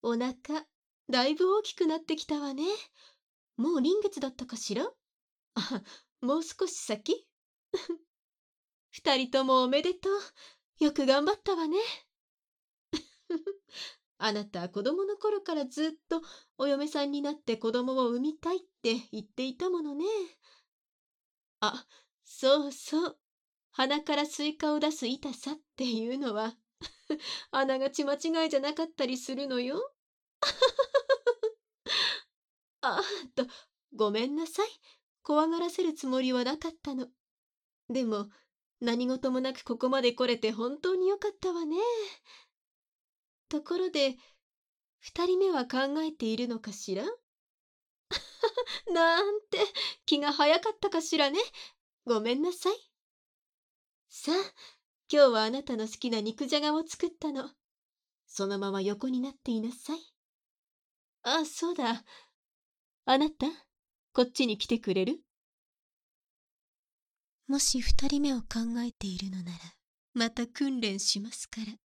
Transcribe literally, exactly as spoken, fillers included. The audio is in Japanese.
お腹、だいぶ大きくなってきたわね。もう臨月だったかしら？あ、もう少し先？二人ともおめでとう。よく頑張ったわね。あなた、子供の頃からずっとお嫁さんになって子供を産みたいって言っていたものね。あ、そうそう。鼻からスイカを出す痛さっていうのは、あながち間違いじゃなかったりするのよ。あーと、ごめんなさい。怖がらせるつもりはなかったの。でも、何事もなくここまで来れて本当によかったわね。ところで、二人目は考えているのかしら？なんて、気が早かったかしらね。ごめんなさい。さあ、今日はあなたの好きな肉じゃがを作ったの。そのまま横になっていなさい。あ、そうだ。あなた、こっちに来てくれる？もし二人目を考えているのなら、また訓練しますから。